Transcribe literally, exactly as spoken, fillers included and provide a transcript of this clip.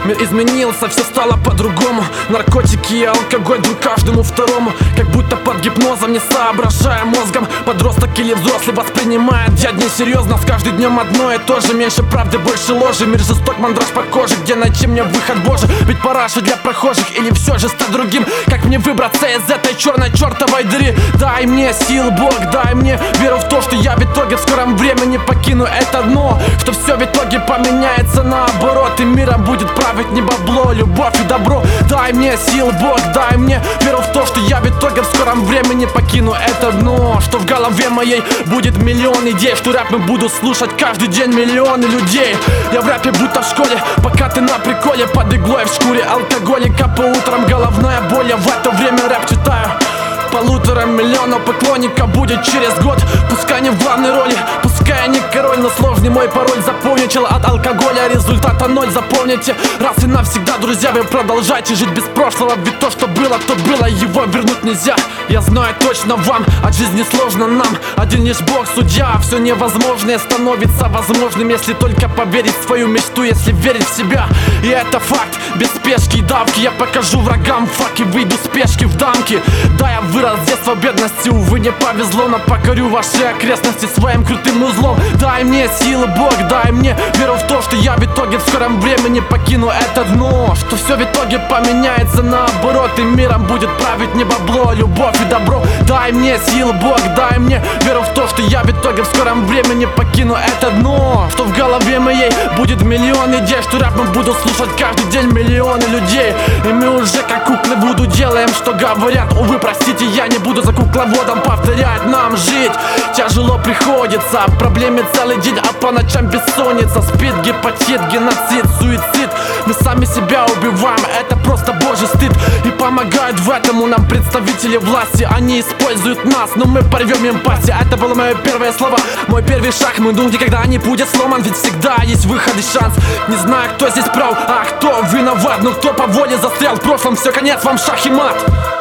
Мир изменился, все стало по-другому. Наркотики и алкоголь друг каждому второму. Как будто под гипнозом, не соображая мозгом. Подросток или взрослый воспринимает дядь несерьезно. С каждым днем одно и то же, меньше правды, больше ложи. Мир жесток, мандраж по коже, где найти мне выход, боже? Ведь пора же для прохожих или все же стать другим? Как мне выбраться из этой черной чертовой дыры? Дай мне сил, Бог, дай мне веру в то, что я в итоге в скором времени покину это дно. Что все в итоге поменяется наоборот, и миром будет править не бабло, любовь и добро. Дай мне сил, Бог, дай мне веру в то, что я в итоге в скором времени покину это дно. Что в голове моей будет миллион идей, что рэп мы буду слушать каждый день миллионы людей. Я в рэпе будто в школе, пока ты на приколе, под иглой в шкуре алкоголика. По утрам головная боль, я в это время рэп читаю. Полутора миллионов поклонников будет через год. Пускай не в главной роли, пускай я не король, но сложный мой пароль. Запомнил от алкоголя, результата ноль. Запомните раз и навсегда, друзья, вы продолжайте жить без прошлого. Ведь то, что было, то было, его вернуть нельзя. Я знаю точно вам, от жизни сложно нам. Один лишь Бог судья, все невозможное становится возможным, если только поверить в свою мечту, если верить в себя. И это факт, без спешки и давки я покажу врагам фак и выйду с пешки в дамки. Да, я вырос с детства бедности, увы, не повезло, но покорю ваши окрестности своим крутым узлом. Дай мне силы, Бог, дай мне веру в то, что я в итоге в скором времени покину это дно. Что все в итоге поменяется наоборот, и миром будет править не бабло, любовь и добро. Дай мне силы, Бог, дай мне веру в то, что я в итоге в скором времени покину это дно. Что в голове моей будет миллион идей, что рэп мы буду слушать каждый день миллионы людей. И мы уже как куклы буду делаем, что говорят. Увы, простите, я не буду за кукловодом повторять. Нам жить тяжело приходится, проблемы целый день, а по ночам бессонница. Спид, гепатит, геноцид, суицид. Мы сами себя убиваем, это просто божий стыд. И помогают в этом нам представители власти. Они используют нас, но мы порвем эмпатию. Это было мое первое слово, мой первый шаг. Мой дух никогда не будет сломан, ведь всегда есть выход и шанс. Не знаю, кто здесь прав, а кто виноват, но кто по воле застрял в прошлом, все, конец вам, шах и мат.